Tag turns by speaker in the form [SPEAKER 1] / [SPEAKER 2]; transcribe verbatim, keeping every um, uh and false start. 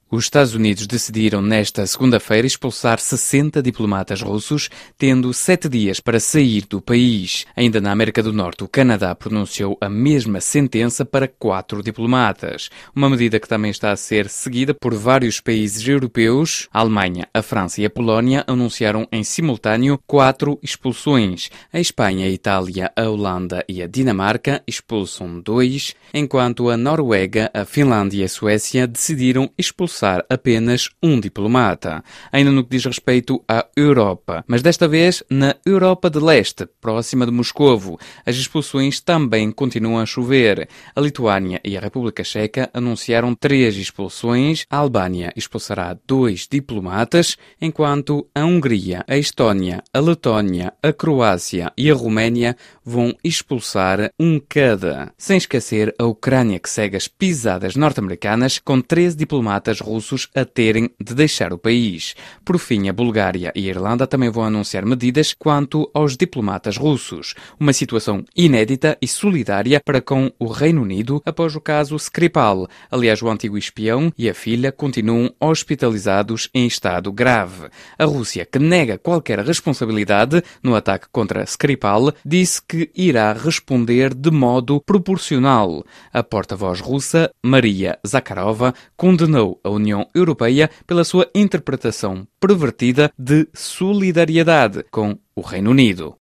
[SPEAKER 1] Os Estados Unidos decidiram nesta segunda-feira expulsar sessenta diplomatas russos, tendo sete dias para sair do país. Ainda na América do Norte, o Canadá pronunciou a mesma sentença para quatro diplomatas. Uma medida que também está a ser seguida por vários países europeus. A Alemanha, a França e a Polónia anunciaram em simultâneo quatro expulsões. A Espanha, a Itália, a Holanda e a Dinamarca expulsam dois, enquanto a Noruega, a Finlândia e a Suécia decidiram expulsar apenas um diplomata. Ainda no que diz respeito à Europa, mas desta vez na Europa de Leste, próxima de Moscovo, as expulsões também continuam a chover. A Lituânia e a República Checa anunciaram três expulsões, a Albânia expulsará dois diplomatas, enquanto a Hungria, a Estónia, a Letónia, a Croácia e a Roménia vão expulsar um cada. Sem esquecer a Ucrânia, que segue as pisadas norte-americanas, com treze diplomatas russos a terem de deixar o país. Por fim, a Bulgária e a Irlanda também vão anunciar medidas quanto aos diplomatas russos. Uma situação inédita e solidária para com o Reino Unido após o caso Skripal. Aliás, o antigo espião e a filha continuam hospitalizados em estado grave. A Rússia, que nega qualquer responsabilidade no ataque contra Skripal, disse que irá responder de modo proporcional. A porta-voz russa, Maria Zakharova, condenou a União Europeia pela sua interpretação pervertida de solidariedade com o Reino Unido.